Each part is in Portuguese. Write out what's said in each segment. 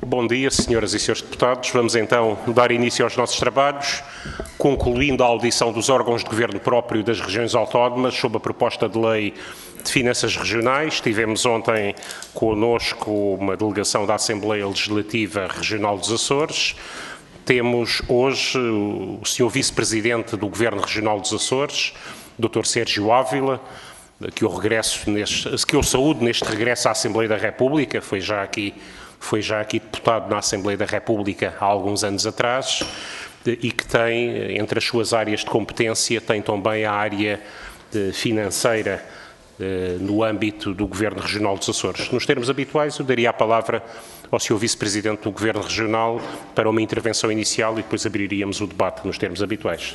Bom dia, senhoras e senhores deputados. Vamos então dar início aos nossos trabalhos, concluindo a audição dos órgãos de governo próprio das regiões autónomas sob a proposta de lei de finanças regionais. Tivemos ontem connosco uma delegação da Assembleia Legislativa Regional dos Açores. Temos hoje o senhor Vice-Presidente do Governo Regional dos Açores, Dr. Sérgio Ávila, que eu saúdo neste regresso à Assembleia da República. Foi já aqui deputado na Assembleia da República há alguns anos atrás e que tem, entre as suas áreas de competência, tem também a área financeira no âmbito do Governo Regional dos Açores. Nos termos habituais, eu daria a palavra ao Sr. Vice-Presidente do Governo Regional para uma intervenção inicial e depois abriríamos o debate nos termos habituais.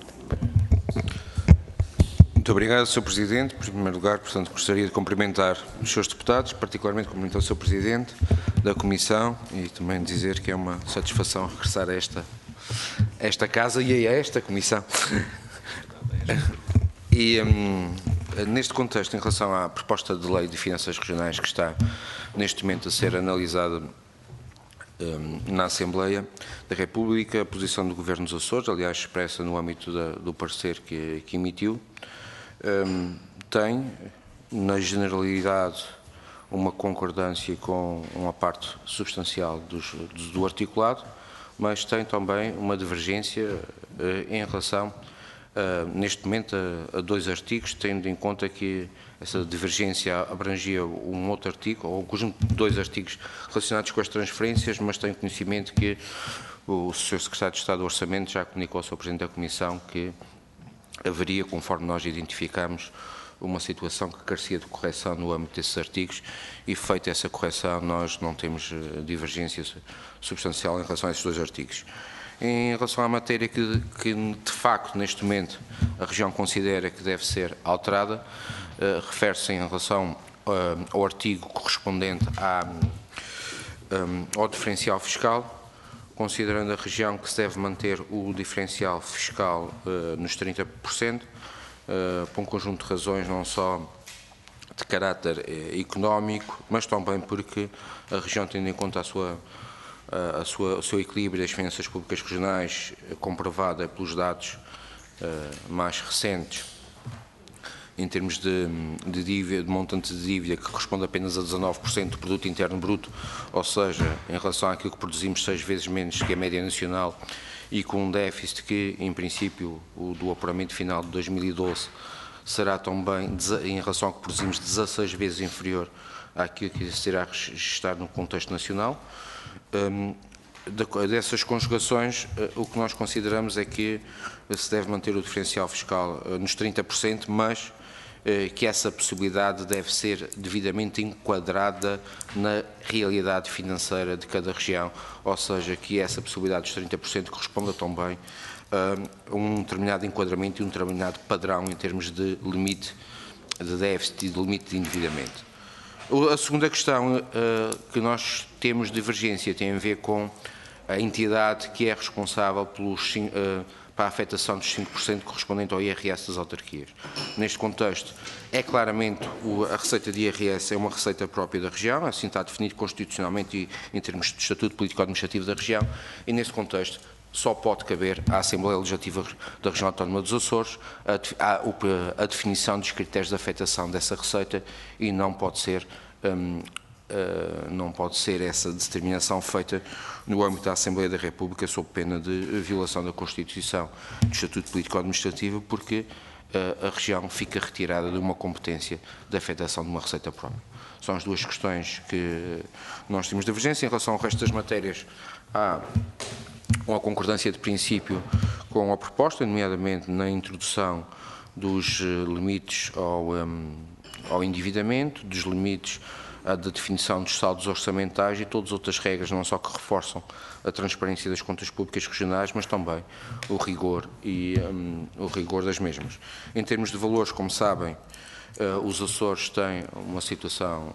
Muito obrigado, Sr. Presidente. Em primeiro lugar, portanto, gostaria de cumprimentar os seus deputados, particularmente cumprimentar o Sr. Presidente da Comissão e também dizer que é uma satisfação regressar a esta casa e a esta Comissão. E neste contexto, em relação à proposta de lei de finanças regionais que está neste momento a ser analisada na Assembleia da República, a posição do Governo dos Açores, aliás expressa no âmbito do parecer que emitiu, tem, na generalidade, uma concordância com uma parte substancial do articulado, mas tem também uma divergência em relação, neste momento, a dois artigos, tendo em conta que essa divergência abrangia um outro artigo, ou um conjunto de dois artigos relacionados com as transferências, mas tenho conhecimento que o Sr. Secretário de Estado do Orçamento já comunicou ao Sr. Presidente da Comissão que haveria, conforme nós identificamos, uma situação que carecia de correção no âmbito desses artigos e, feita essa correção, nós não temos divergência substancial em relação a esses dois artigos. Em relação à matéria que de facto, neste momento, a região considera que deve ser alterada, refere-se em relação ao artigo correspondente ao diferencial fiscal, considerando a região que se deve manter o diferencial fiscal nos 30%, por um conjunto de razões não só de caráter económico, mas também porque a região, tendo em conta o seu equilíbrio das finanças públicas regionais, comprovada pelos dados mais recentes, em termos de montante de dívida, que corresponde apenas a 19% do produto interno bruto, ou seja, em relação àquilo que produzimos 6 vezes menos que a média nacional, e com um déficit que, em princípio, o do apuramento final de 2012 será também, em relação ao que produzimos, 16 vezes inferior àquilo que se irá registrar no contexto nacional. Dessas conjugações, o que nós consideramos é que se deve manter o diferencial fiscal nos 30%, mas que essa possibilidade deve ser devidamente enquadrada na realidade financeira de cada região, ou seja, que essa possibilidade dos 30% corresponda também a um determinado enquadramento e um determinado padrão em termos de limite de déficit e de limite de endividamento. A segunda questão que nós temos divergência tem a ver com a entidade que é responsável para a afetação dos 5% correspondente ao IRS das autarquias. Neste contexto, é claramente a receita de IRS é uma receita própria da região, assim está definido constitucionalmente e em termos de estatuto político-administrativo da região, e nesse contexto só pode caber à Assembleia Legislativa da Região Autónoma dos Açores a definição dos critérios de afetação dessa receita e não pode ser essa determinação feita no âmbito da Assembleia da República sob pena de violação da Constituição do Estatuto Político-Administrativo, porque a região fica retirada de uma competência de afetação de uma receita própria. São as duas questões que nós temos divergência. Em relação ao resto das matérias, há uma concordância de princípio com a proposta, nomeadamente na introdução dos limites ao endividamento, dos limites da definição dos saldos orçamentais e todas as outras regras, não só que reforçam a transparência das contas públicas regionais, mas também o rigor das mesmas. Em termos de valores, como sabem, os Açores têm uma situação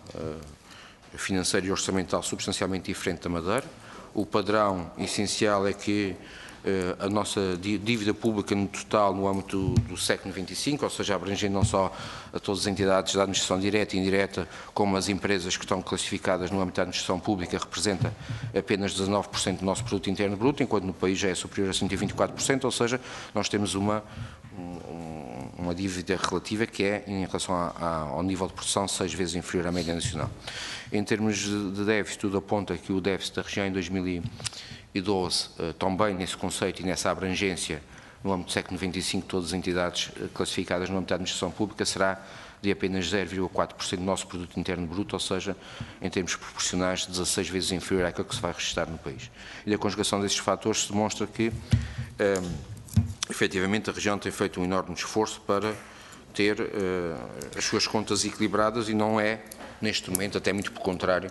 financeira e orçamental substancialmente diferente da Madeira. O padrão essencial é que a nossa dívida pública no total no âmbito do século XXV, ou seja, abrangendo não só a todas as entidades da administração direta e indireta, como as empresas que estão classificadas no âmbito da administração pública, representa apenas 19% do nosso produto interno bruto, enquanto no país já é superior a 124%, ou seja, nós temos uma dívida relativa que é, em relação ao nível de produção, 6 vezes inferior à média nacional. Em termos de déficit, tudo aponta que o déficit da região em 2012, também nesse conceito e nessa abrangência, no âmbito do século XXV, todas as entidades classificadas no âmbito da administração pública, será de apenas 0,4% do nosso produto interno bruto, ou seja, em termos proporcionais, 16 vezes inferior àquilo que se vai registrar no país. E a conjugação desses fatores demonstra que, efetivamente, a região tem feito um enorme esforço para ter as suas contas equilibradas e não é, neste momento, até muito pelo contrário,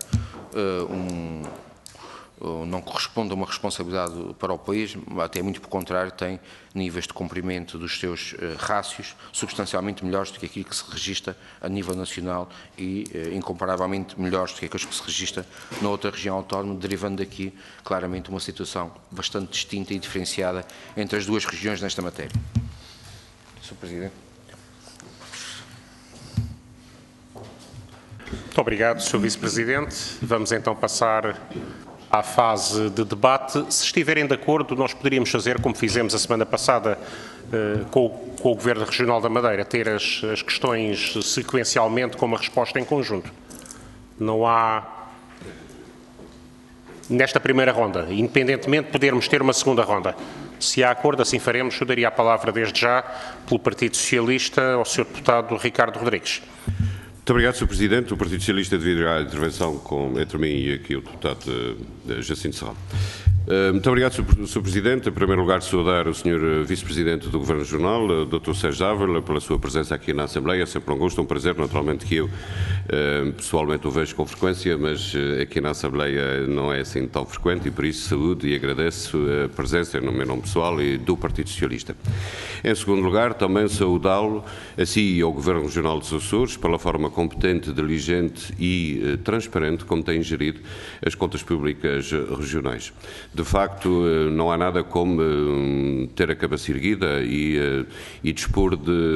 não corresponde a uma responsabilidade para o país, até muito pelo contrário, tem níveis de cumprimento dos seus rácios substancialmente melhores do que aquilo que se registra a nível nacional e incomparavelmente melhores do que aqueles que se registra na outra região autónoma, derivando daqui claramente uma situação bastante distinta e diferenciada entre as duas regiões nesta matéria. Sr. Presidente. Muito obrigado, Sr. Vice-Presidente. Vamos então passar à fase de debate. Se estiverem de acordo, nós poderíamos fazer, como fizemos a semana passada com o Governo Regional da Madeira, ter as questões sequencialmente com uma resposta em conjunto. Não há, nesta primeira ronda, independentemente de podermos ter uma segunda ronda. Se há acordo, assim faremos. Eu daria a palavra desde já, pelo Partido Socialista, ao Sr. Deputado Ricardo Rodrigues. Muito obrigado, Sr. Presidente. O Partido Socialista devido à intervenção entre mim e aqui o deputado Jacinto Serrano. Muito obrigado, Sr. Presidente. Em primeiro lugar, saudar o Sr. Vice-Presidente do Governo Regional, Dr. Sérgio Ávila, pela sua presença aqui na Assembleia. É sempre um gosto, um prazer, naturalmente, que eu pessoalmente o vejo com frequência, mas aqui na Assembleia não é assim tão frequente e por isso saúdo e agradeço a presença no meu nome pessoal e do Partido Socialista. Em segundo lugar, também saudá-lo, a si e ao Governo Regional dos Açores, pela forma competente, diligente e transparente como tem gerido as contas públicas regionais. De facto, não há nada como ter a cabeça erguida e dispor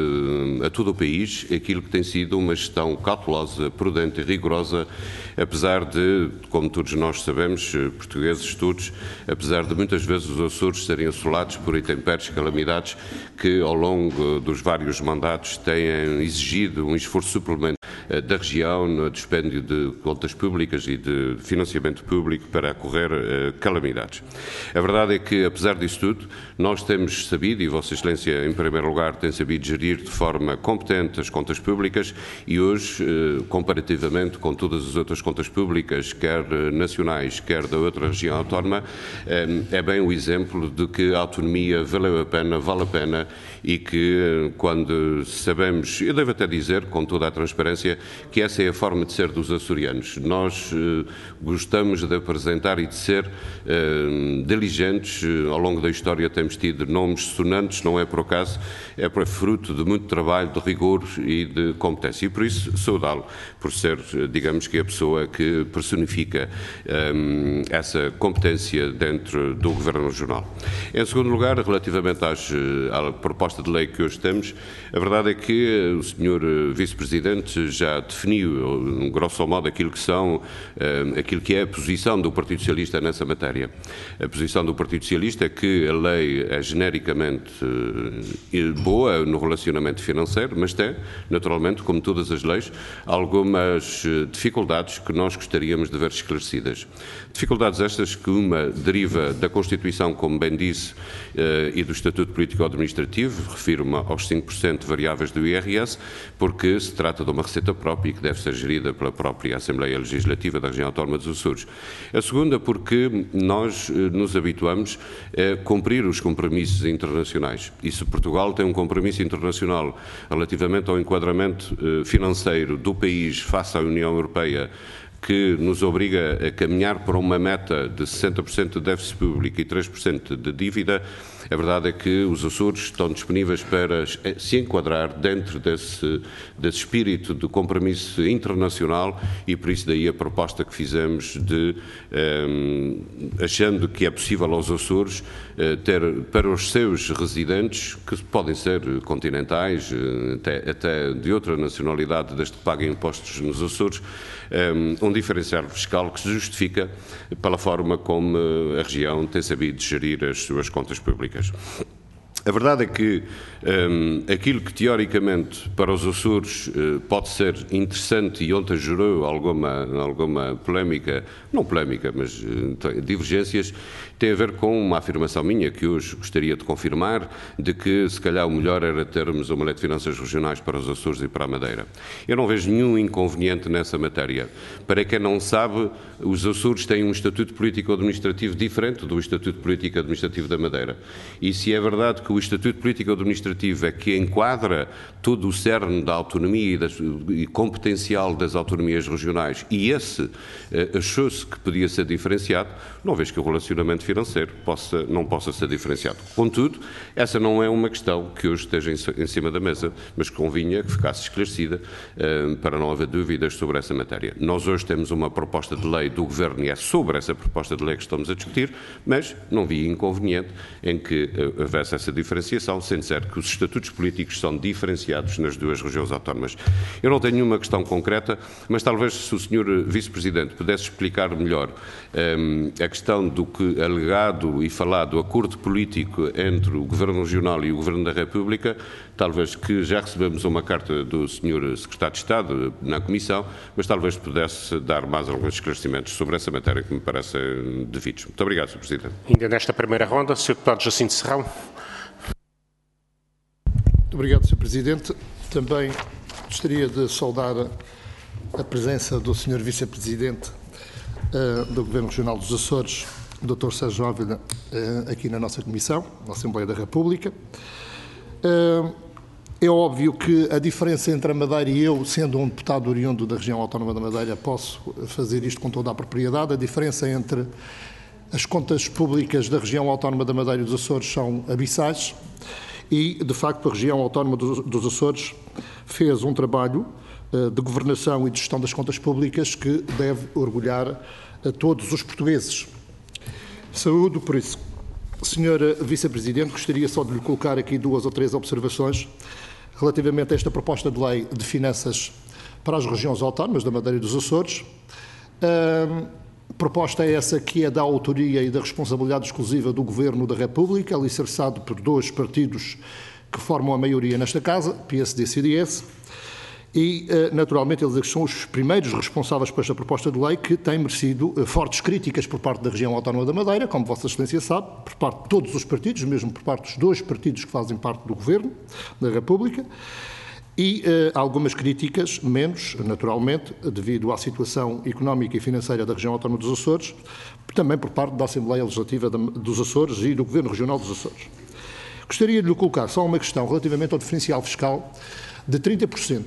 a todo o país aquilo que tem sido uma gestão cautelosa, prudente e rigorosa, apesar de, como todos nós sabemos, portugueses todos, apesar de muitas vezes os Açores serem assolados por intempéries, calamidades que ao longo dos vários mandatos têm exigido um esforço suplementar da região no dispêndio de contas públicas e de financiamento público para acorrer calamidades. A verdade é que, apesar disso tudo, nós temos sabido, e Vossa Excelência, em primeiro lugar, tem sabido gerir de forma competente as contas públicas e hoje, comparativamente com todas as outras contas públicas, quer nacionais, quer da outra região autónoma, é bem o exemplo de que a autonomia valeu a pena, vale a pena e que quando sabemos, eu devo até dizer com toda a transparência, que essa é a forma de ser dos açorianos. Nós gostamos de apresentar e de ser diligentes. Ao longo da história temos tido nomes sonantes, não é por acaso, é fruto de muito trabalho, de rigor e de competência. E por isso saudá-lo, por ser, digamos que a pessoa que personifica essa competência dentro do Governo Regional. Em segundo lugar, relativamente à proposta de lei que hoje temos, a verdade é que o Sr. Vice-Presidente já definiu, grosso modo, aquilo que é a posição do Partido Socialista nessa matéria. A posição do Partido Socialista é que a lei é genericamente boa no relacionamento financeiro, mas tem, naturalmente, como todas as leis, algumas dificuldades que nós gostaríamos de ver esclarecidas. Dificuldades estas que uma deriva da Constituição, como bem disse, e do Estatuto Político-Administrativo, refiro-me aos 5% variáveis do IRS, porque se trata de uma receita própria e que deve ser gerida pela própria Assembleia Legislativa da Região Autónoma dos Açores. A segunda, porque nós nos habituamos a cumprir os compromissos internacionais. E se Portugal tem um compromisso internacional relativamente ao enquadramento financeiro do país face à União Europeia que nos obriga a caminhar para uma meta de 60% de déficit público e 3% de dívida, a verdade é que os Açores estão disponíveis para se enquadrar dentro desse espírito de compromisso internacional e por isso daí a proposta que fizemos de, achando que é possível aos Açores ter para os seus residentes, que podem ser continentais, até de outra nacionalidade, desde que paguem impostos nos Açores, um diferencial fiscal que se justifica pela forma como a região tem sabido gerir as suas contas públicas. A verdade é que aquilo que teoricamente para os Açores pode ser interessante e ontem gerou alguma polémica, não polémica, mas divergências, tem a ver com uma afirmação minha que hoje gostaria de confirmar, de que se calhar o melhor era termos uma lei de finanças regionais para os Açores e para a Madeira. Eu não vejo nenhum inconveniente nessa matéria. Para quem não sabe, os Açores têm um estatuto político-administrativo diferente do estatuto político-administrativo da Madeira. E se é verdade que o estatuto político-administrativo é que enquadra todo o cerne da autonomia e competencial das autonomias regionais e esse achou-se que podia ser diferenciado, não vejo que o relacionamento financeiro não possa ser diferenciado. Contudo, essa não é uma questão que hoje esteja em cima da mesa, mas que convinha que ficasse esclarecida para não haver dúvidas sobre essa matéria. Nós hoje temos uma proposta de lei do Governo e é sobre essa proposta de lei que estamos a discutir, mas não vi inconveniente em que houvesse essa diferenciação, sendo certo que os estatutos políticos são diferenciados nas duas regiões autónomas. Eu não tenho nenhuma questão concreta, mas talvez se o Sr. Vice-Presidente pudesse explicar melhor a questão do que alegado e falado acordo político entre o Governo Regional e o Governo da República, talvez que já recebemos uma carta do Sr. Secretário de Estado na Comissão, mas talvez pudesse dar mais alguns esclarecimentos sobre essa matéria que me parece devidos. Muito obrigado, Sr. Presidente. Ainda nesta primeira ronda, Sr. Deputado Jacinto Serrão. Muito obrigado, Sr. Presidente. Também gostaria de saudar a presença do Sr. Vice-Presidente do Governo Regional dos Açores, Dr. Sérgio Ávila, aqui na nossa Comissão, na Assembleia da República. É óbvio que a diferença entre a Madeira e eu, sendo um deputado oriundo da região autónoma da Madeira, posso fazer isto com toda a propriedade. A diferença entre as contas públicas da região autónoma da Madeira e dos Açores são abissais e, de facto, a região autónoma dos Açores fez um trabalho de governação e de gestão das contas públicas que deve orgulhar a todos os portugueses. Saúdo, por isso. Senhora Vice-Presidente, gostaria só de lhe colocar aqui 2 ou 3 observações relativamente a esta proposta de lei de finanças para as regiões autónomas da Madeira e dos Açores. Proposta é essa que é da autoria e da responsabilidade exclusiva do Governo da República, alicerçado por 2 partidos que formam a maioria nesta Casa, PSD e CDS, e, naturalmente, eles são os primeiros responsáveis por esta proposta de lei que tem merecido fortes críticas por parte da região autónoma da Madeira, como Vossa Excelência sabe, por parte de todos os partidos, mesmo por parte dos 2 partidos que fazem parte do Governo da República, e algumas críticas, menos, naturalmente, devido à situação económica e financeira da região autónoma dos Açores, também por parte da Assembleia Legislativa dos Açores e do Governo Regional dos Açores. Gostaria de lhe colocar só uma questão relativamente ao diferencial fiscal de 30%.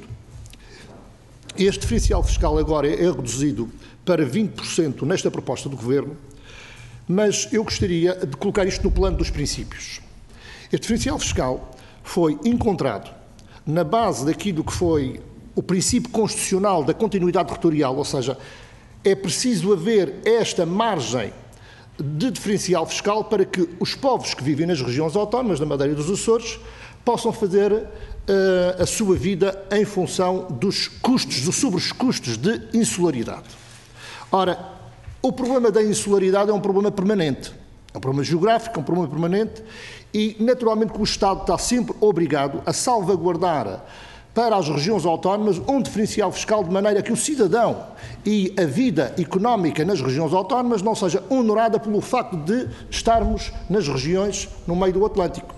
Este diferencial fiscal agora é reduzido para 20% nesta proposta do Governo, mas eu gostaria de colocar isto no plano dos princípios. Este diferencial fiscal foi encontrado na base daquilo que foi o princípio constitucional da continuidade territorial, ou seja, é preciso haver esta margem de diferencial fiscal para que os povos que vivem nas regiões autónomas da Madeira e dos Açores possam fazer a sua vida em função dos custos, sobre os custos de insularidade. Ora, o problema da insularidade é um problema permanente, é um problema geográfico, é um problema permanente e, naturalmente, que o Estado está sempre obrigado a salvaguardar para as regiões autónomas um diferencial fiscal de maneira que o cidadão e a vida económica nas regiões autónomas não seja honorada pelo facto de estarmos nas regiões no meio do Atlântico.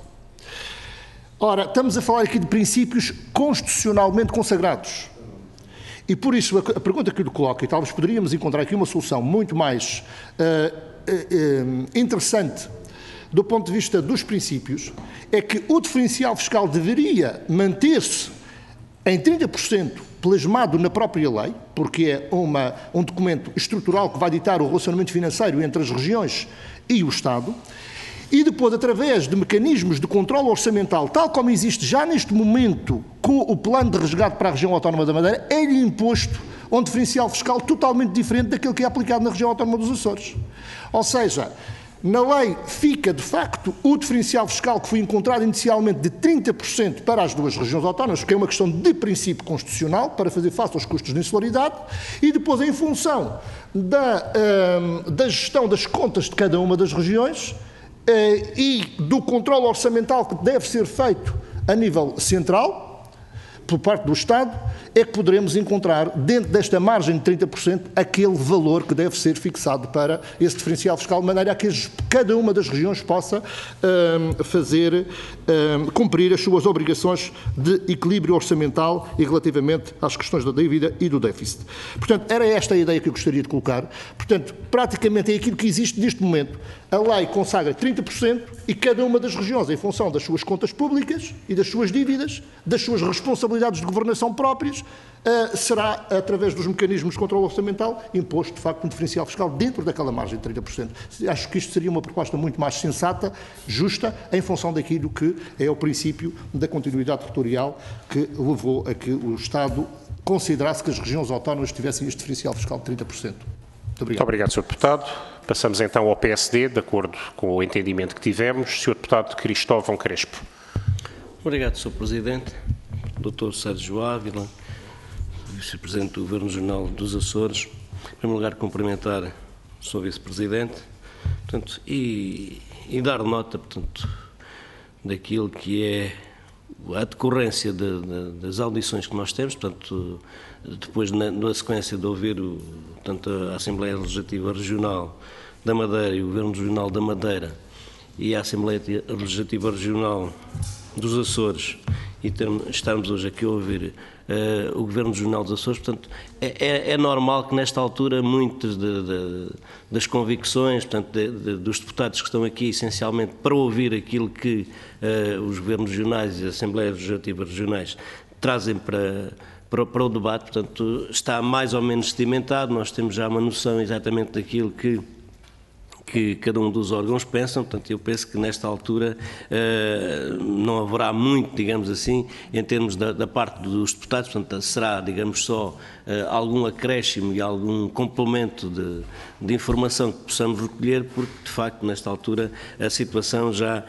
Ora, estamos a falar aqui de princípios constitucionalmente consagrados. E por isso a pergunta que eu lhe coloco, e talvez poderíamos encontrar aqui uma solução muito mais interessante do ponto de vista dos princípios, é que o diferencial fiscal deveria manter-se em 30% plasmado na própria lei, porque é um documento estrutural que vai ditar o relacionamento financeiro entre as regiões e o Estado, e depois, através de mecanismos de controle orçamental, tal como existe já neste momento com o plano de resgate para a região autónoma da Madeira, é-lhe imposto um diferencial fiscal totalmente diferente daquele que é aplicado na região autónoma dos Açores. Ou seja, na lei fica, de facto, o diferencial fiscal que foi encontrado inicialmente de 30% para as duas regiões autónomas, que é uma questão de princípio constitucional, para fazer face aos custos de insularidade, e depois, em função da gestão das contas de cada uma das regiões e do controle orçamental que deve ser feito a nível central, por parte do Estado, é que poderemos encontrar, dentro desta margem de 30%, aquele valor que deve ser fixado para esse diferencial fiscal, de maneira a que cada uma das regiões possa cumprir as suas obrigações de equilíbrio orçamental e relativamente às questões da dívida e do déficit. Portanto, era esta a ideia que eu gostaria de colocar. Portanto, praticamente é aquilo que existe neste momento. A lei consagra 30% e cada uma das regiões, em função das suas contas públicas e das suas dívidas, das suas responsabilidades de governação próprias, será, através dos mecanismos de controle orçamental, imposto, de facto, um diferencial fiscal dentro daquela margem de 30%. Acho que isto seria uma proposta muito mais sensata, justa, em função daquilo que é o princípio da continuidade territorial que levou a que o Estado considerasse que as regiões autónomas tivessem este diferencial fiscal de 30%. Muito obrigado. Muito obrigado, Sr. Deputado. Passamos então ao PSD, de acordo com o entendimento que tivemos. Sr. Deputado Cristóvão Crespo. Obrigado, Sr. Presidente. Dr. Sérgio Ávila, Vice-Presidente do Governo Regional dos Açores. Em primeiro lugar, cumprimentar o Sr. Vice-Presidente e dar nota, portanto, daquilo que é a decorrência das audições que nós temos, portanto, depois na sequência de ouvir tanto a Assembleia Legislativa Regional da Madeira e o Governo Regional da Madeira e a Assembleia Legislativa Regional dos Açores e estarmos hoje aqui a ouvir o Governo Regional dos Açores, portanto, é normal que nesta altura muitas das convicções, portanto, dos deputados que estão aqui essencialmente para ouvir aquilo que os Governos Regionais e as Assembleias Legislativas Regionais trazem para o debate, portanto, está mais ou menos sedimentado, nós temos já uma noção exatamente daquilo que cada um dos órgãos pensam, portanto, eu penso que nesta altura não haverá muito, digamos assim, em termos da parte dos deputados, portanto, será, digamos, só algum acréscimo e algum complemento de informação que possamos recolher, porque, de facto, nesta altura, a situação já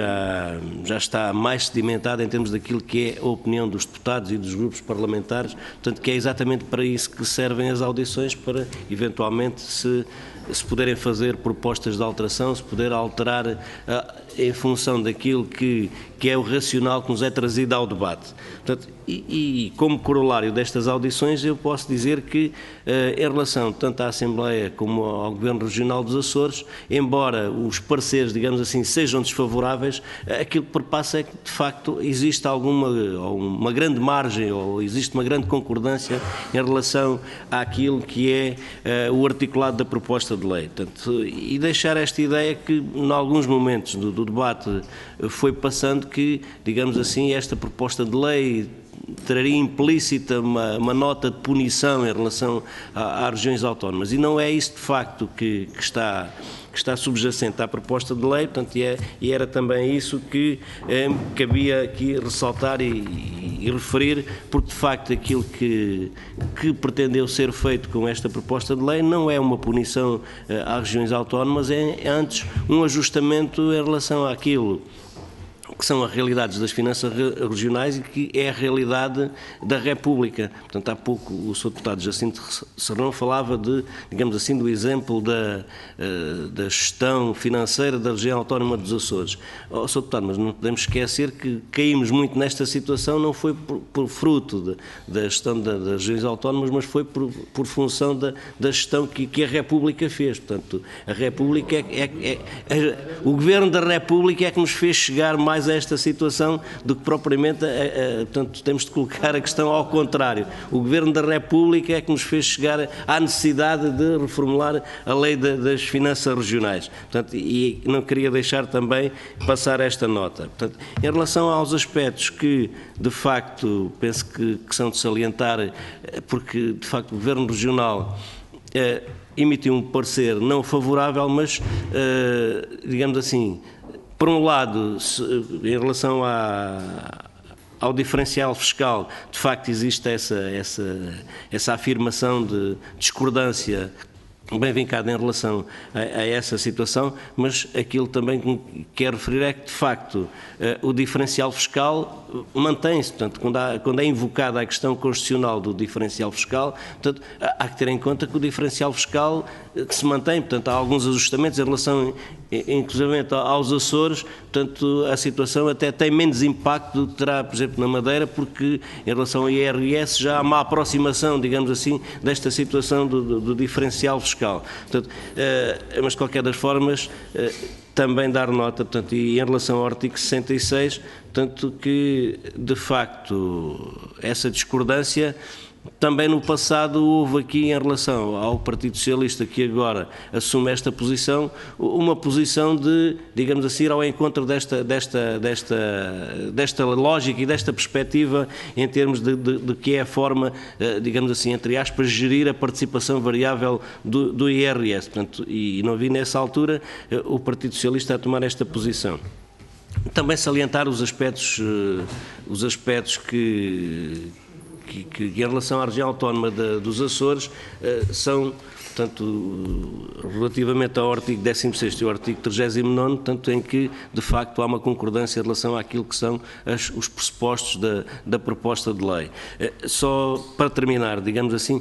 está mais sedimentada em termos daquilo que é a opinião dos deputados e dos grupos parlamentares, portanto, que é exatamente para isso que servem as audições, para, eventualmente, se puderem fazer propostas de alteração, se puder alterar em função daquilo que é o racional que nos é trazido ao debate. Portanto, e como corolário destas audições, eu posso dizer que, em relação tanto à Assembleia como ao Governo Regional dos Açores, embora os pareceres, digamos assim, sejam desfavoráveis, aquilo que perpassa é que, de facto, existe uma grande margem ou existe uma grande concordância em relação àquilo que é o articulado da proposta de lei. Portanto, e deixar esta ideia que, em alguns momentos do debate, foi passando que, digamos assim, esta proposta de lei traria implícita uma nota de punição em relação às regiões autónomas. E não é isso, de facto, que está subjacente à proposta de lei, portanto, e era também isso que cabia aqui ressaltar e referir, porque, de facto, aquilo que pretendeu ser feito com esta proposta de lei não é uma punição às regiões autónomas, é antes um ajustamento em relação àquilo que são as realidades das finanças regionais e que é a realidade da República. Portanto, há pouco o Sr. Deputado Jacinto Serrão falava digamos assim, do exemplo da gestão financeira da região autónoma dos Açores. Sr. Deputado, mas não podemos esquecer que caímos muito nesta situação, não foi por fruto da gestão das regiões autónomas, mas foi por função da gestão que a República fez. Portanto, a República o Governo da República é que nos fez chegar mais mais a esta situação do que propriamente, portanto, temos de colocar a questão ao contrário. O Governo da República é que nos fez chegar à necessidade de reformular a lei das finanças regionais. Portanto, e não queria deixar também passar esta nota. Portanto, em relação aos aspectos que, de facto, penso que são de salientar, porque, de facto, o Governo Regional emitiu um parecer não favorável, mas, digamos assim, por um lado, em relação ao diferencial fiscal, de facto existe essa afirmação de discordância bem vincada em relação a essa situação, mas aquilo também que quero referir é que, de facto, o diferencial fiscal mantém-se. Portanto, quando é invocada a questão constitucional do diferencial fiscal, portanto, há que ter em conta que o diferencial fiscal se mantém. Portanto, há alguns ajustamentos em relação, inclusivamente, aos Açores. Portanto, a situação até tem menos impacto do que terá, por exemplo, na Madeira, porque em relação ao IRS já há uma aproximação, digamos assim, desta situação do diferencial fiscal. Portanto, mas de qualquer das formas, também dar nota, portanto, e em relação ao artigo 66, portanto, que de facto essa discordância também no passado houve aqui em relação ao Partido Socialista, que agora assume esta posição, uma posição de, digamos assim, ir ao encontro desta lógica e desta perspectiva em termos de que é a forma, digamos assim, entre aspas, gerir a participação variável do IRS. Portanto, e não vi nessa altura o Partido Socialista a tomar esta posição. Também salientar os aspectos que em relação à região autónoma dos Açores são, portanto, relativamente ao artigo 16º e ao artigo 39º, tanto em que, de facto, há uma concordância em relação àquilo que são os pressupostos da proposta de lei. Só para terminar, digamos assim,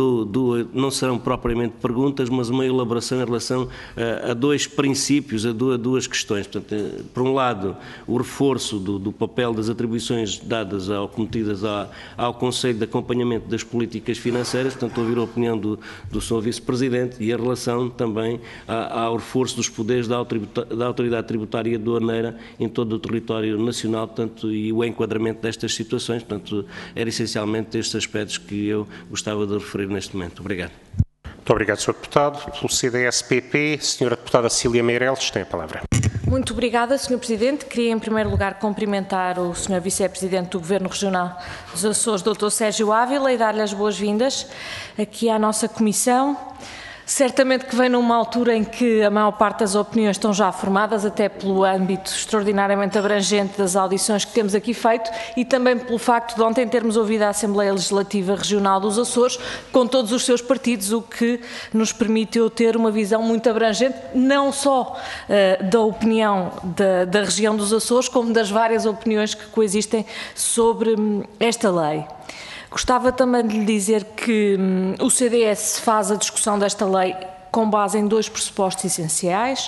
não serão propriamente perguntas, mas uma elaboração em relação a dois princípios, a duas questões. Portanto, por um lado, o reforço do papel das atribuições dadas cometidas ao Conselho de Acompanhamento das Políticas Financeiras, portanto, ouvir a opinião do Sr. Vice-Presidente, e em relação também ao reforço dos poderes da Autoridade Tributária Aduaneira em todo o território nacional, portanto, e o enquadramento destas situações. Portanto, era essencialmente estes aspectos que eu gostava de referir neste momento. Obrigado. Muito obrigado, Sr. Deputado. Pelo CDS-PP, Sra. Deputada Cília Meireles tem a palavra. Muito obrigada, Sr. Presidente. Queria, em primeiro lugar, cumprimentar o Sr. Vice-Presidente do Governo Regional dos Açores, Dr. Sérgio Ávila, e dar-lhe as boas-vindas aqui à nossa Comissão. Certamente que vem numa altura em que a maior parte das opiniões estão já formadas, até pelo âmbito extraordinariamente abrangente das audições que temos aqui feito e também pelo facto de ontem termos ouvido a Assembleia Legislativa Regional dos Açores com todos os seus partidos, o que nos permitiu ter uma visão muito abrangente, não só da opinião da região dos Açores, como das várias opiniões que coexistem sobre esta lei. Gostava também de lhe dizer que o CDS faz a discussão desta lei com base em dois pressupostos essenciais.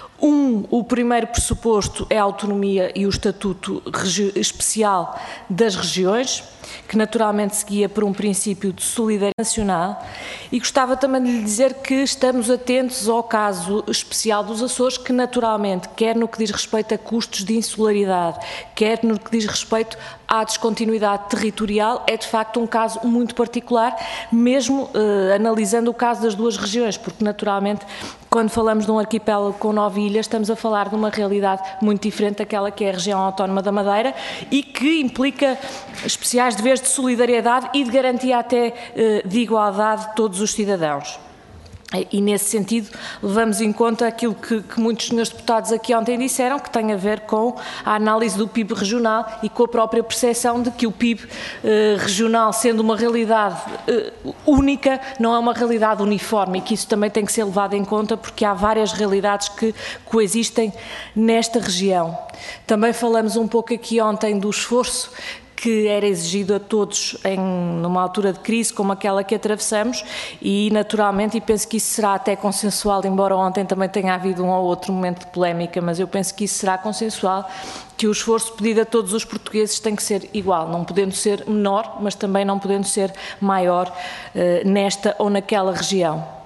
O primeiro pressuposto é a autonomia e o estatuto especial das regiões, que naturalmente se guia por um princípio de solidariedade nacional, e gostava também de lhe dizer que estamos atentos ao caso especial dos Açores, que naturalmente, quer no que diz respeito a custos de insularidade, quer no que diz respeito à descontinuidade territorial, é de facto um caso muito particular, mesmo analisando o caso das duas regiões, porque naturalmente, quando falamos de um arquipélago com 9 ilhas, estamos a falar de uma realidade muito diferente daquela que é a região autónoma da Madeira e que implica especiais deveres de solidariedade e de garantia até de igualdade de todos os cidadãos. E, nesse sentido, levamos em conta aquilo que muitos senhores deputados aqui ontem disseram, que tem a ver com a análise do PIB regional e com a própria percepção de que o PIB regional, sendo uma realidade única, não é uma realidade uniforme, e que isso também tem que ser levado em conta, porque há várias realidades que coexistem nesta região. Também falamos um pouco aqui ontem do esforço que era exigido a todos numa altura de crise como aquela que atravessamos e, naturalmente, e penso que isso será até consensual, embora ontem também tenha havido um ou outro momento de polémica, mas eu penso que isso será consensual, que o esforço pedido a todos os portugueses tem que ser igual, não podendo ser menor, mas também não podendo ser maior nesta ou naquela região.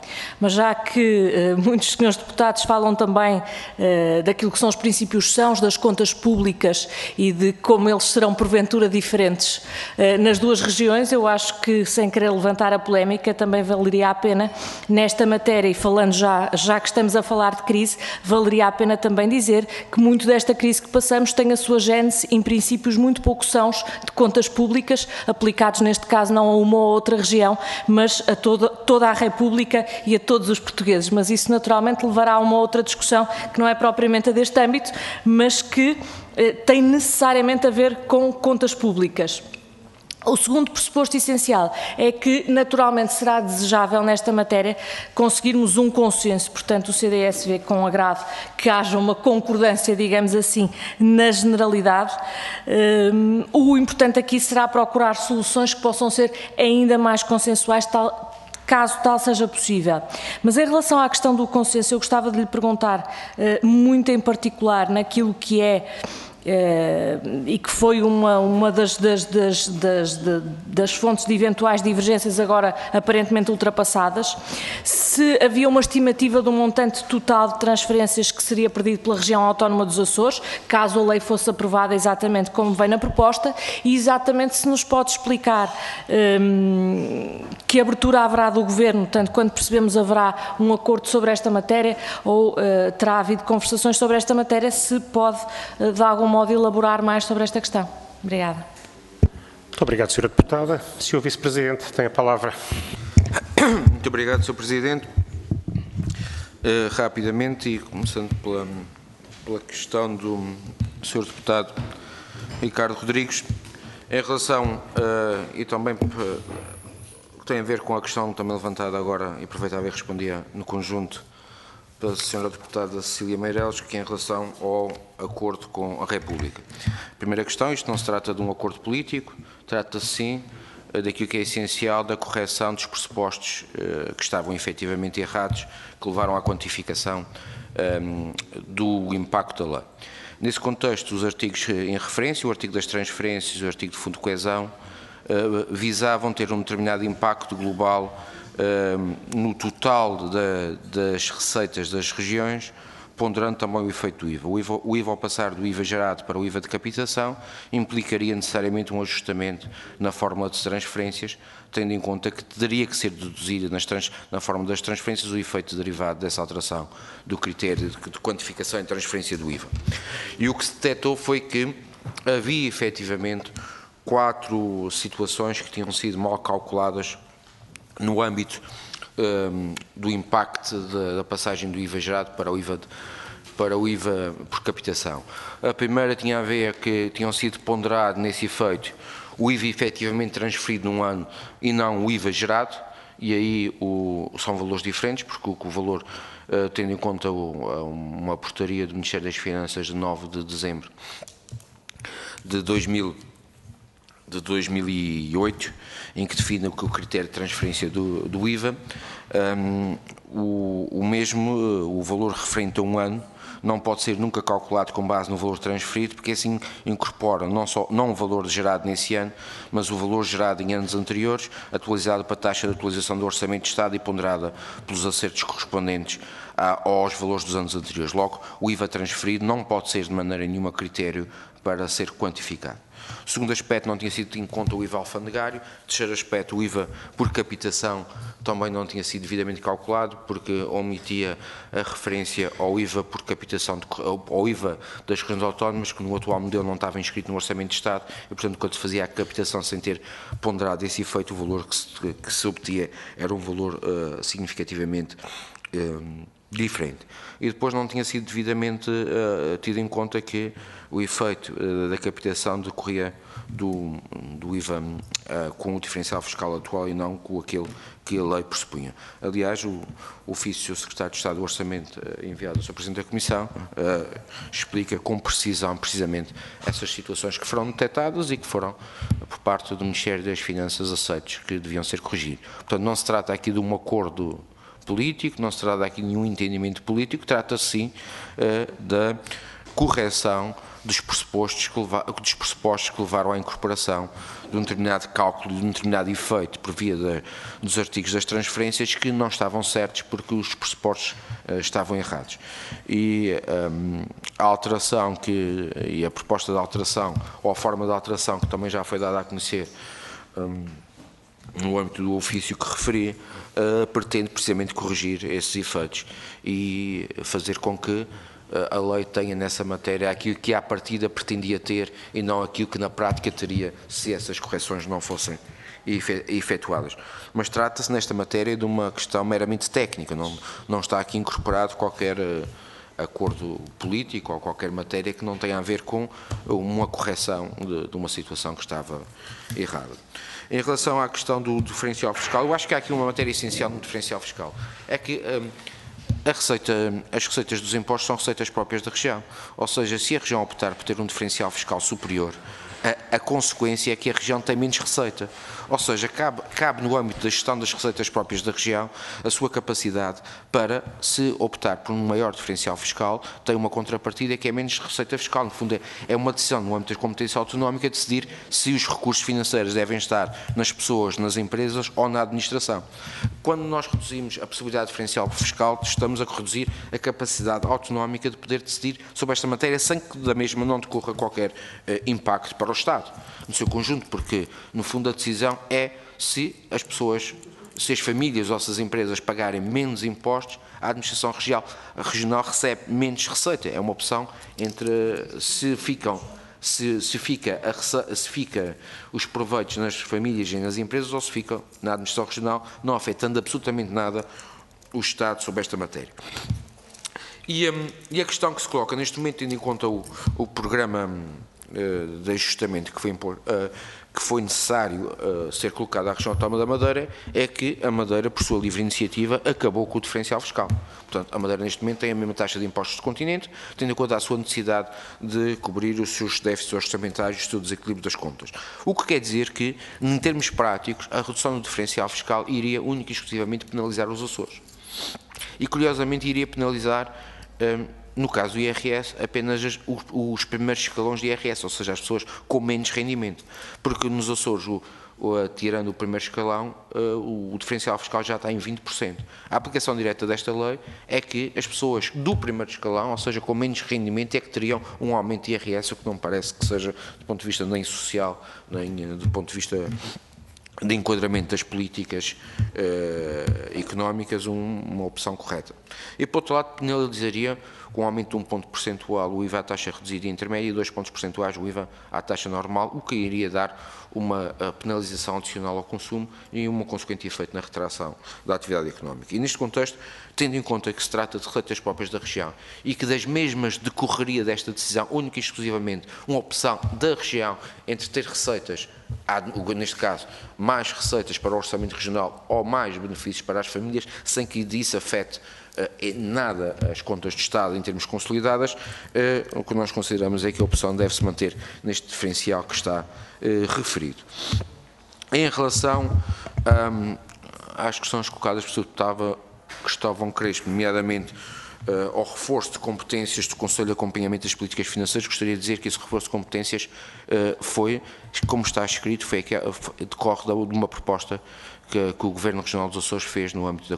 Mas já que muitos senhores deputados falam também daquilo que são os princípios sãos das contas públicas e de como eles serão porventura diferentes nas duas regiões, eu acho que, sem querer levantar a polémica, também valeria a pena nesta matéria, e falando já que estamos a falar de crise, valeria a pena também dizer que muito desta crise que passamos tem a sua gênese em princípios muito pouco sãos de contas públicas, aplicados neste caso não a uma ou outra região, mas a toda a República e a todos os portugueses. Mas isso naturalmente levará a uma outra discussão que não é propriamente a deste âmbito, mas que tem necessariamente a ver com contas públicas. O segundo pressuposto essencial é que, naturalmente, será desejável nesta matéria conseguirmos um consenso. Portanto, o CDS vê com agrado que haja uma concordância, digamos assim, na generalidade. O importante aqui será procurar soluções que possam ser ainda mais consensuais, caso tal seja possível. Mas em relação à questão do consenso, eu gostava de lhe perguntar, muito em particular, naquilo que é e que foi uma das fontes de eventuais divergências agora aparentemente ultrapassadas, se havia uma estimativa do montante total de transferências que seria perdido pela região autónoma dos Açores, caso a lei fosse aprovada exatamente como vem na proposta, e exatamente se nos pode explicar que abertura haverá do Governo, tanto quanto percebemos haverá um acordo sobre esta matéria, ou terá havido conversações sobre esta matéria, se pode de algum modo elaborar mais sobre esta questão. Obrigada. Muito obrigado, Sra. Deputada. Sr. Vice-Presidente, tem a palavra. Muito obrigado, Sr. Presidente. Rapidamente, e começando pela questão do Sr. Deputado Ricardo Rodrigues, em relação, e também tem a ver com a questão também levantada agora, e aproveitava e respondia no conjunto pela Sra. Deputada Cecília Meireles, que é em relação ao acordo com a República. Primeira questão, isto não se trata de um acordo político, trata-se sim daquilo que é essencial da correção dos pressupostos que estavam efetivamente errados, que levaram à quantificação do impacto da lei. Nesse contexto, os artigos em referência, o artigo das transferências e o artigo de fundo de coesão, visavam ter um determinado impacto global no total das receitas das regiões, ponderando também o efeito do IVA. O IVA ao passar do IVA gerado para o IVA de captação implicaria necessariamente um ajustamento na fórmula de transferências, tendo em conta que teria que ser deduzido na fórmula das transferências o efeito derivado dessa alteração do critério de quantificação e transferência do IVA. E o que se detectou foi que havia efetivamente 4 situações que tinham sido mal calculadas no âmbito do impacto da passagem do IVA gerado para o IVA por captação. A primeira tinha a ver que tinham sido ponderado nesse efeito o IVA efetivamente transferido num ano e não o IVA gerado, e aí são valores diferentes, porque o valor, tendo em conta uma portaria do Ministério das Finanças de 9 de dezembro de 2008, em que define o critério de transferência do IVA, o valor referente a um ano não pode ser nunca calculado com base no valor transferido, porque assim incorpora não o valor gerado nesse ano, mas o valor gerado em anos anteriores, atualizado para a taxa de atualização do Orçamento de Estado e ponderada pelos acertos correspondentes aos valores dos anos anteriores. Logo, o IVA transferido não pode ser de maneira nenhuma critério para ser quantificado. O segundo aspecto, não tinha sido tido em conta o IVA alfandegário. O terceiro aspecto, o IVA por captação também não tinha sido devidamente calculado, porque omitia a referência ao IVA por captação, ao IVA das regiões autónomas, que no atual modelo não estava inscrito no Orçamento de Estado, e portanto quando se fazia a captação sem ter ponderado esse efeito, o valor que se obtia era um valor significativamente diferente. E depois não tinha sido devidamente tido em conta que o efeito da captação decorria do IVA com o diferencial fiscal atual e não com aquele que a lei pressupunha. Aliás, o ofício do Secretário de Estado do Orçamento enviado ao Sr. Presidente da Comissão explica com precisão precisamente essas situações que foram detectadas e que foram, por parte do Ministério das Finanças, aceitos, que deviam ser corrigidos. Portanto, não se trata aqui de um acordo político, não se trata aqui de nenhum entendimento político, trata-se sim da correção dos pressupostos que levaram à incorporação de um determinado cálculo, de um determinado efeito por via dos artigos das transferências que não estavam certos porque os pressupostos estavam errados. E a alteração e a proposta de alteração, ou a forma de alteração que também já foi dada a conhecer no âmbito do ofício que referi, pretende precisamente corrigir esses efeitos e fazer com que a lei tenha nessa matéria aquilo que à partida pretendia ter e não aquilo que na prática teria se essas correções não fossem efetuadas. Mas trata-se nesta matéria de uma questão meramente técnica, não está aqui incorporado qualquer acordo político ou qualquer matéria que não tenha a ver com uma correção de uma situação que estava errada. Em relação à questão do diferencial fiscal, eu acho que há aqui uma matéria essencial no diferencial fiscal, é que as receitas dos impostos são receitas próprias da região, ou seja, se a região optar por ter um diferencial fiscal superior, a consequência é que a região tem menos receita, ou seja, cabe no âmbito da gestão das receitas próprias da região a sua capacidade para, se optar por um maior diferencial fiscal, tem uma contrapartida que é menos receita fiscal. No fundo, é uma decisão no âmbito da competência autonómica de decidir se os recursos financeiros devem estar nas pessoas, nas empresas ou na administração. Quando nós reduzimos a possibilidade de diferencial fiscal, estamos a reduzir a capacidade autonómica de poder decidir sobre esta matéria sem que da mesma não decorra qualquer impacto para o Estado, no seu conjunto, porque, no fundo, a decisão é se as pessoas, se as famílias ou se as empresas pagarem menos impostos, a administração regional recebe menos receita. É uma opção entre se fica os proveitos nas famílias e nas empresas ou se fica na administração regional, não afetando absolutamente nada o Estado sobre esta matéria. E a questão que se coloca neste momento, tendo em conta o programa de ajustamento que foi necessário ser colocado à região autónoma da Madeira, é que a Madeira, por sua livre iniciativa, acabou com o diferencial fiscal. Portanto, a Madeira neste momento tem a mesma taxa de impostos do continente, tendo em conta a sua necessidade de cobrir os seus déficits orçamentários e o seu desequilíbrio das contas. O que quer dizer que, em termos práticos, a redução do diferencial fiscal iria única e exclusivamente penalizar os Açores. E, curiosamente, iria penalizar no caso do IRS, apenas os primeiros escalões de IRS, ou seja, as pessoas com menos rendimento. Porque nos Açores, tirando o primeiro escalão, o diferencial fiscal já está em 20%. A aplicação direta desta lei é que as pessoas do primeiro escalão, ou seja, com menos rendimento, é que teriam um aumento de IRS, o que não parece que seja, do ponto de vista nem social, nem do ponto de vista de enquadramento das políticas económicas, uma opção correta. E, por outro lado, penalizaria com um aumento de 1 ponto percentual o IVA à taxa reduzida e intermédia e 2 pontos percentuais o IVA à taxa normal, o que iria dar uma penalização adicional ao consumo e um consequente efeito na retração da atividade económica. E neste contexto, tendo em conta que se trata de receitas próprias da região e que das mesmas decorreria desta decisão única e exclusivamente uma opção da região entre ter receitas, neste caso, mais receitas para o orçamento regional ou mais benefícios para as famílias, sem que disso afete nada as contas de Estado em termos consolidadas, o que nós consideramos é que a opção deve-se manter neste diferencial que está referido. Em relação às questões colocadas pelo Sr. Cristóvão Crespo, nomeadamente ao reforço de competências do Conselho de Acompanhamento das Políticas Financeiras, gostaria de dizer que esse reforço de competências foi, como está escrito, decorre de uma proposta que o Governo Regional dos Açores fez no âmbito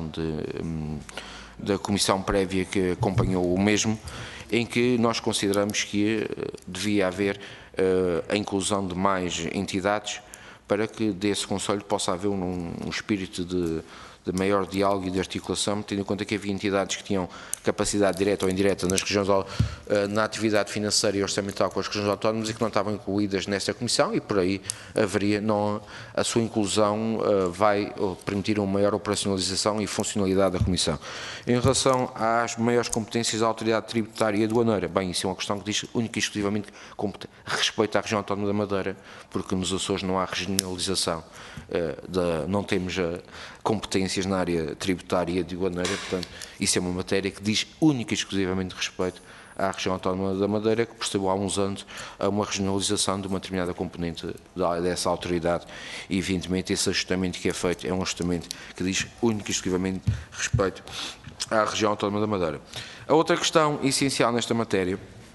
da comissão prévia que acompanhou o mesmo, em que nós consideramos que devia haver a inclusão de mais entidades para que desse Conselho possa haver um espírito de maior diálogo e de articulação, tendo em conta que havia entidades que tinham capacidade direta ou indireta nas regiões, na atividade financeira e orçamental com as regiões autónomas e que não estavam incluídas nesta comissão e por aí haveria, a sua inclusão vai permitir uma maior operacionalização e funcionalidade da comissão. Em relação às maiores competências da autoridade tributária e aduaneira, bem, isso é uma questão que diz única e exclusivamente respeito à região autónoma da Madeira, porque nos Açores não há regionalização, não temos competências na área tributária e aduaneira, portanto, isso é uma matéria que diz única e exclusivamente respeito à região autónoma da Madeira, que percebeu há uns anos uma regionalização de uma determinada componente dessa autoridade e, evidentemente, esse ajustamento que é feito é um ajustamento que diz única e exclusivamente respeito à região autónoma da Madeira. A outra questão essencial nesta matéria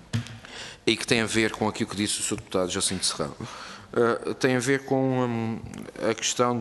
e que tem a ver com aquilo que disse o Sr. Deputado Jacinto Serrão. Tem a ver com a questão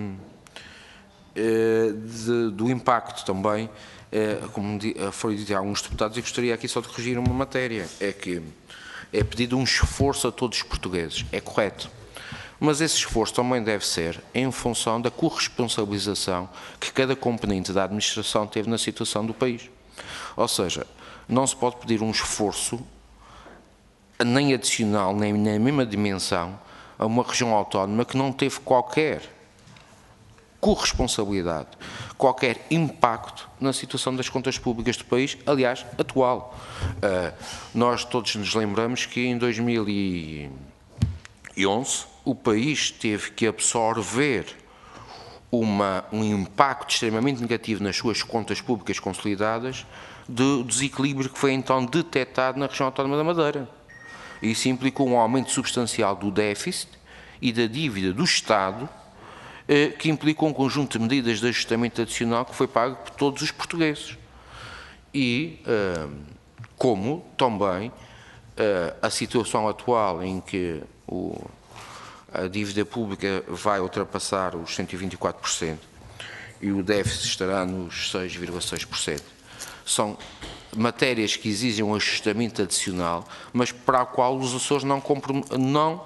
do impacto também, como foi dito a alguns deputados, e gostaria aqui só de corrigir uma matéria, é que é pedido um esforço a todos os portugueses, é correto, mas esse esforço também deve ser em função da corresponsabilização que cada componente da administração teve na situação do país. Ou seja, não se pode pedir um esforço nem adicional, nem na mesma dimensão, a uma região autónoma que não teve qualquer corresponsabilidade, qualquer impacto na situação das contas públicas do país, aliás, atual. Nós todos nos lembramos que em 2011 o país teve que absorver um impacto extremamente negativo nas suas contas públicas consolidadas do desequilíbrio que foi então detectado na região autónoma da Madeira. Isso implicou um aumento substancial do déficit e da dívida do Estado, que implicou um conjunto de medidas de ajustamento adicional que foi pago por todos os portugueses. E como também a situação atual em que a dívida pública vai ultrapassar os 124% e o déficit estará nos 6,6%, são matérias que exigem um ajustamento adicional, mas para a qual os Açores não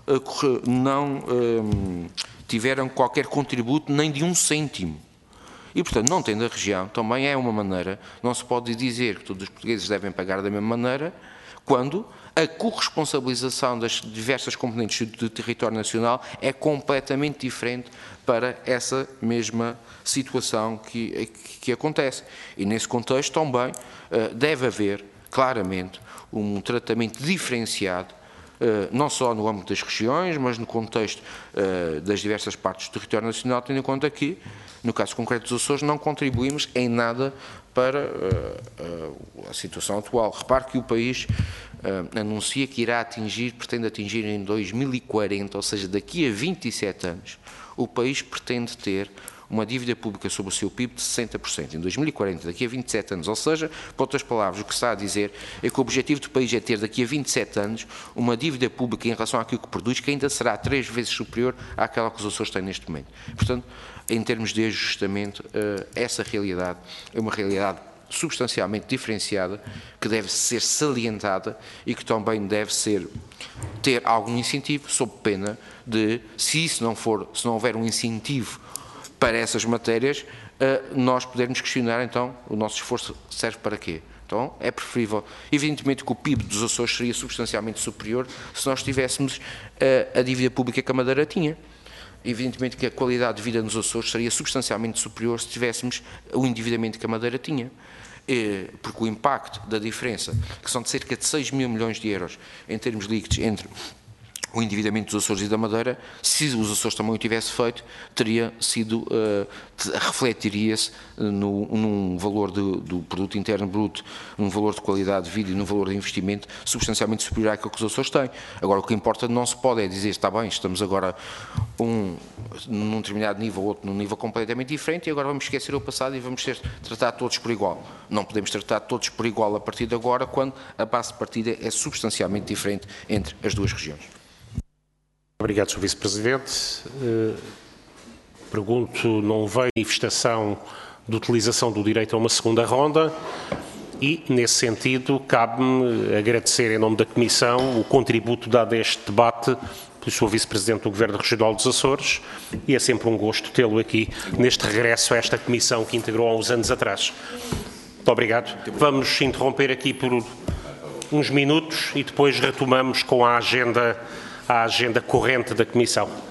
tiveram qualquer contributo nem de 1 cêntimo. E, portanto, não tendo a região, também é uma maneira, não se pode dizer que todos os portugueses devem pagar da mesma maneira, quando a corresponsabilização das diversas componentes do território nacional é completamente diferente para essa mesma situação que acontece. E, nesse contexto, também deve haver, claramente, um tratamento diferenciado, não só no âmbito das regiões, mas no contexto das diversas partes do território nacional, tendo em conta que, no caso concreto dos Açores, não contribuímos em nada para a situação atual. Repare que o país anuncia que pretende atingir em 2040, ou seja, daqui a 27 anos, o país pretende ter uma dívida pública sobre o seu PIB de 60%, em 2040, daqui a 27 anos. Ou seja, por outras palavras, o que está a dizer é que o objetivo do país é ter daqui a 27 anos uma dívida pública em relação àquilo que produz, que ainda será 3 vezes superior àquela que os Açores têm neste momento. Portanto, em termos de ajustamento, essa realidade é uma realidade substancialmente diferenciada, que deve ser salientada e que também deve ter algum incentivo, sob pena de, se não houver um incentivo para essas matérias, nós podermos questionar, então, o nosso esforço serve para quê? Então, é preferível, evidentemente que o PIB dos Açores seria substancialmente superior se nós tivéssemos a dívida pública que a Madeira tinha. Evidentemente que a qualidade de vida nos Açores seria substancialmente superior se tivéssemos o endividamento que a Madeira tinha. Porque o impacto da diferença, que são de cerca de 6 mil milhões de euros em termos líquidos entre o endividamento dos Açores e da Madeira, se os Açores também o tivesse feito, refletiria-se num valor do produto interno bruto, num valor de qualidade de vida e num valor de investimento substancialmente superior àquilo que os Açores têm. Agora, o que importa não se pode é dizer, está bem, estamos agora num determinado nível, outro num nível completamente diferente e agora vamos esquecer o passado e vamos tratar todos por igual. Não podemos tratar todos por igual a partir de agora, quando a base de partida é substancialmente diferente entre as duas regiões. Obrigado, Sr. Vice-Presidente. Pergunto, não veio manifestação de utilização do direito a uma segunda ronda e, nesse sentido, cabe-me agradecer em nome da Comissão o contributo dado a este debate pelo Sr. Vice-Presidente do Governo Regional dos Açores e é sempre um gosto tê-lo aqui neste regresso a esta Comissão que integrou há uns anos atrás. Muito obrigado. Vamos interromper aqui por uns minutos e depois retomamos com a agenda corrente da Comissão.